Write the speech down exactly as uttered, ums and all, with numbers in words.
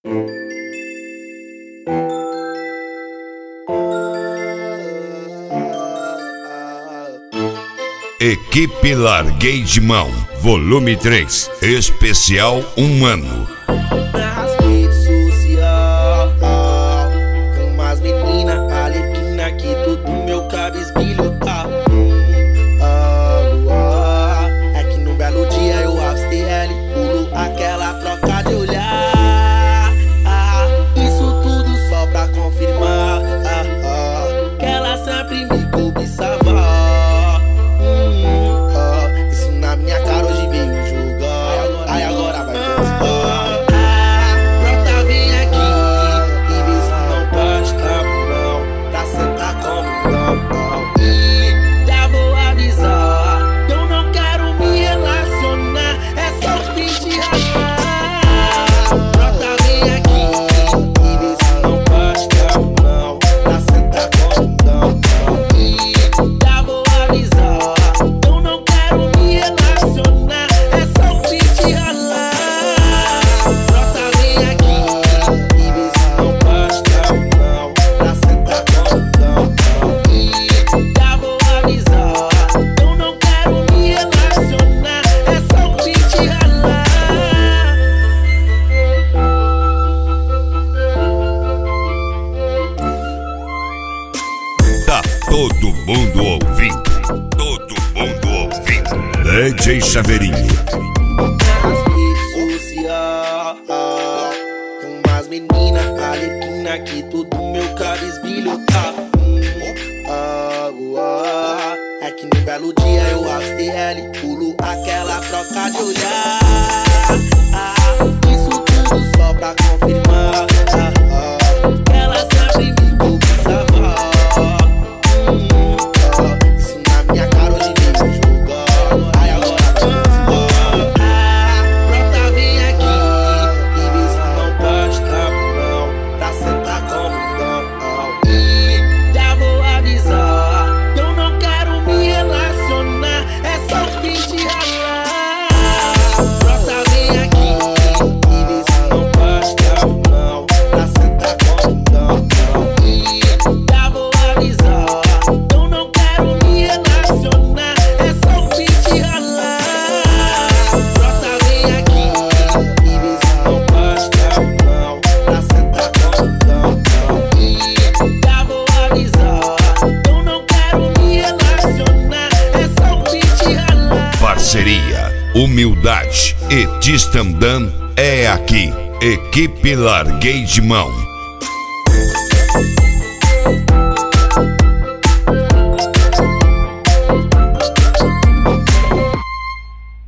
Equipe Larguei de Mão, volume três, especial um ano. Nas redes sociais, com umas meninas alequina que tudo meu cabisbilho tá. Ah, ah, é que no belo dia eu abro T L, pulo aquela troca de olhar. Ah, isso tudo só pra confirmar ah, ah, que ela sempre me cobiçava. Todo mundo ouvindo, todo mundo ouvindo. D J Chaveirinho. Nas redes sociais, com umas meninas alequina que tudo meu cabisbilho tá. Ah, ah, é que no belo dia eu abro T L, pulo aquela troca de olhar. Ah, isso tudo só pra confirmar ah, ah, que ela sempre me cobiçava. Parceria, humildade e distandam é aqui. Equipe Larguei de Mão.